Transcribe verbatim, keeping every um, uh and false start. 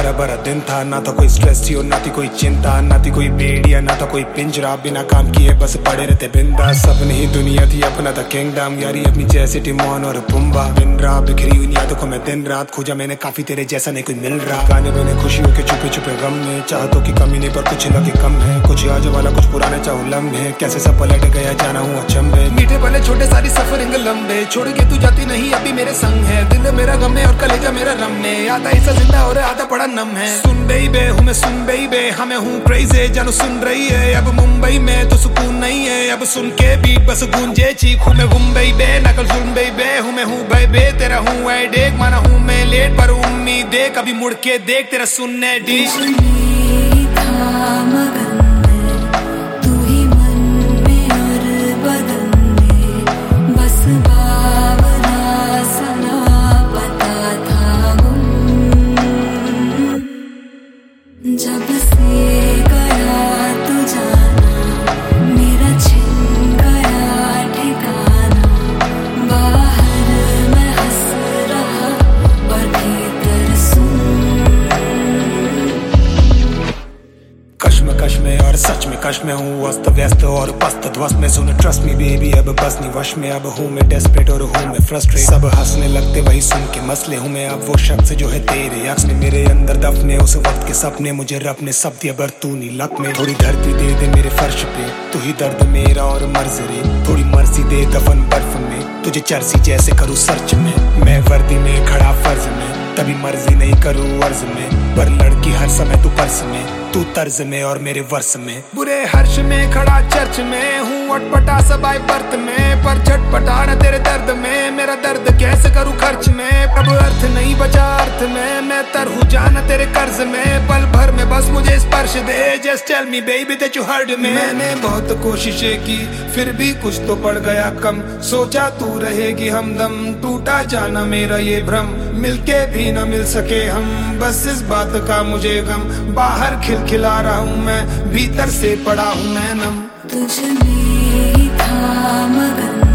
हरा भरा दिन था, ना था कोई स्ट्रेस थी और ना थी कोई चिंता, ना थी कोई बेड़िया ना था कोई पिंजरा, बिना काम किए बस पड़े रहते बिंदास। सपने ही दुनिया थी, अपना था किंगडम, यारी अपनी जैसे टिमोन और पुम्बा। दिन रात बिखरी हुई यादों को मैं दिन रात खोजा मैंने, काफी तेरे जैसा नहीं कोई मिल रहा। गाने बने खुशियों के छुपे छुपे गम में, चाहतों की कमी नहीं पर कुछ लगे कम है, कुछ आज वाला कुछ पुराने चाहूँ लम्हे, कैसे सब पलट गया जाना हूँ अचंभे। मीठे भले छोटे सारी सफरिंग लंबे, छोड़ के तू जाती नहीं अभी मेरे संग है, दिल मेरा गम है और कलेजा मेरा रम में, आधा हिस्सा जिंदा और आधा पड़ा नम है। सुन बेबे हूँ मैं, सुन बेबे हमें हूँ क्रेजी, जानो सुन रही है अब मुंबई में तो सुकून नहीं है, अब सुन के बीट बस गूंजे चीख हूँ मैं मुंबई बे, नकल सुन बेबे हूँ मैं हूँ बेबे, तेरा हूँ एडेक माना हूँ मैं लेट पर उम्मीद दे, कभी मुड़ के देख तेरा सुनने डी। जब से गया तू जाना, मेरा छिन गया ठिकाना, बाहर मैं हंस रहा और भीतर सुन। कश्म कश में और सच में कश में हूँ, अस्त व्यस्त और पस्त ध्वस्त में, सुन ट्रस्ट मी बेबी अब बस नहीं वश में, अब हूँ मैं डेस्परेट और हूँ मैं फ्रस्ट्रेट, सब हंसने लगते वही सुन के मसले हूँ मैं, अब वो शख्स जो है तेरे अक्स में, मेरे अंदर दफने उस वक्त के सपने, मुझे रब ने सब दिया बर तू नहीं लक में, थोड़ी धरती दे दे मेरे फर्श पे, तू ही दर्द मेरा और मर्ज रे, थोड़ी मर्जी दे दफन बर्फ में, तुझे चर्सी जैसे करूँ सर्च में, मैं वर्दी में खड़ा फर्ज में, तभी मर्जी नहीं करूँ अर्ज में, पर लड़की हर समय तू पर्स में, तू तर्ज में और मेरे वर्ष में, बुरे हर्ष में खड़ा चर्च में हूँ, अटपटा सबाई बर्त में, पर झटपटा न तेरे दर्द में, मेरा दर्द कैसे करूँ खर्च में, अब अर्थ नहीं बचा अर्थ में, मैं तर हूँ जाना तेरे कर्ज में, पल भर में बस मुझे स्पर्श दे, just tell me baby that you heard me. मैंने बहुत कोशिशें की फिर भी कुछ तो पड़ गया कम, सोचा तू रहेगी हमदम, टूटा जाना मेरा ये भ्रम, मिलके भी न मिल सके हम, बस इस बात का मुझे गम, बाहर खिलखिला रहा हूँ मैं, भीतर से पड़ा हूँ मैं नम। तुझ में ही था मगन